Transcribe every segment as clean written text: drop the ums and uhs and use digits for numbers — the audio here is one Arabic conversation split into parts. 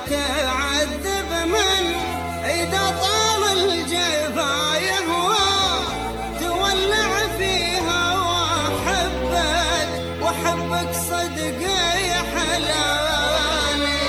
تعذب من إذا طال الجفا يهوى تولع فيها وحبك صدق يا حلالي.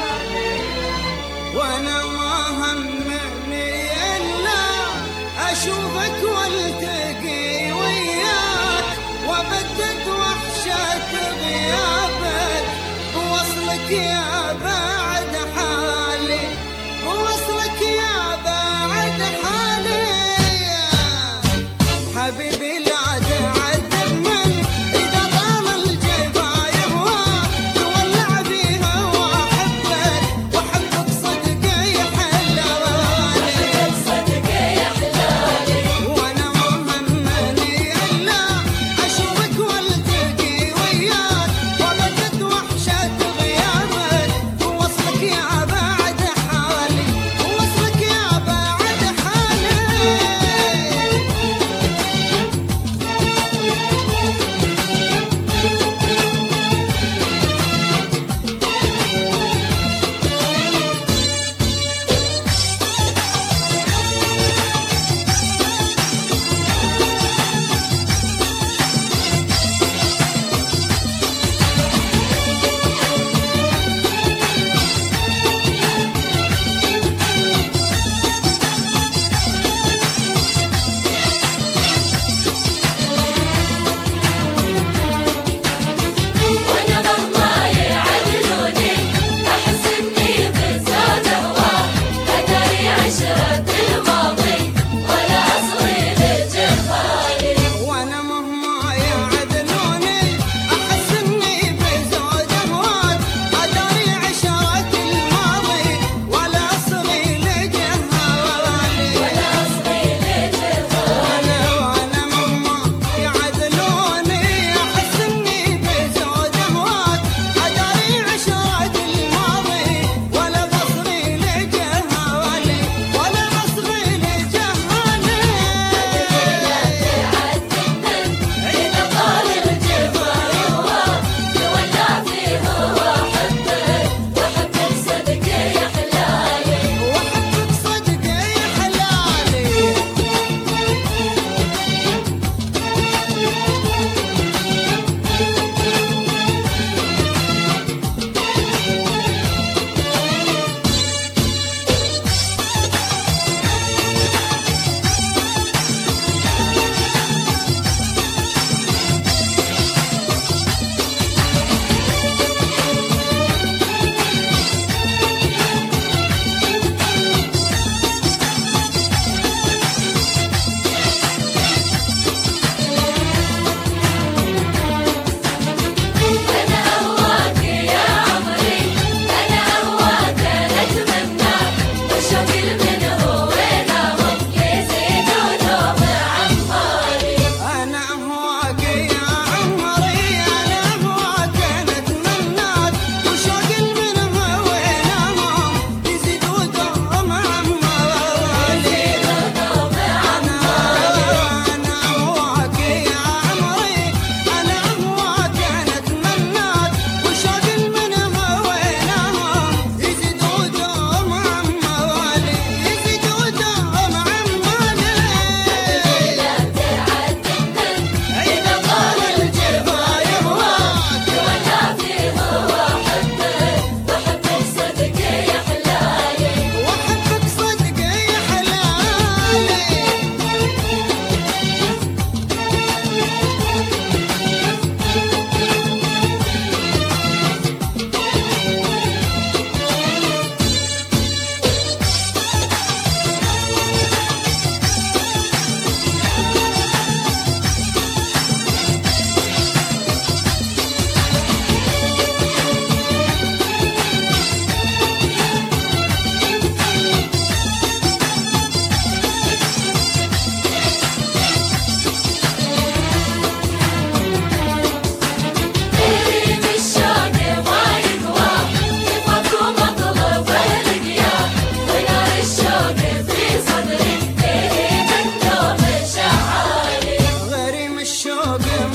وانا ما همني الا اشوفك والتقي وياك وابدد وحشة غيابك ووصلك يا بعد حالي ووصلك يا بعد حالي. حبيبي لا تعذب من إذا طال الجفا يهوى تولع فيها وحبك صدق يا حلالي. وانا ما همني الا اشوفك والتقي وياك وابدد وحشة غيابك ووصلك يا بعد حالي ووصلك يا بعد حالي. وانا مهما يعدلوني احس اني بزاد هواه اتاري عشرة الماضي ولا اصغي لجفالي. وانا مهما يعدلوني احس اني بزود اهواك اداري عشرة الماضي ولا اصغي لجهالي. ولا اصغي لجفالي. وانا مهما يعدلوني احس اني بزود اهواك اداري عشرة الماضي ولا بصغي لجهالي ولا بصغي لجهالي. إذا طال الجفا يهوى تولع فيه وحبك صدق يا حلالي. وحبك صدق يا حلالي. أنا أهواك يا عمري أنا أهواك أتمنى وشوقي منه ونامه يزيد دوم عمالي. أنا أهواك يا عمري أنا أهواك نتمناك وشوقي منه وينامهم يزيدوا دوم عمالي. أنا أهواك يا عمري أنا أهواك نتمناك وشوقي منه وينامهم يزيدوا دوم عمالي يزيدوا دوم عمالي. إذا طال الجفا يهواك تولع فيه وحبك صدق يا حلالي. وحبك صدق يا حلالي. تهريب الشوق ما يقوى يفك مطلب القيام ونار الشوق في صدري تهريب النوم شعالي. غريم الشوق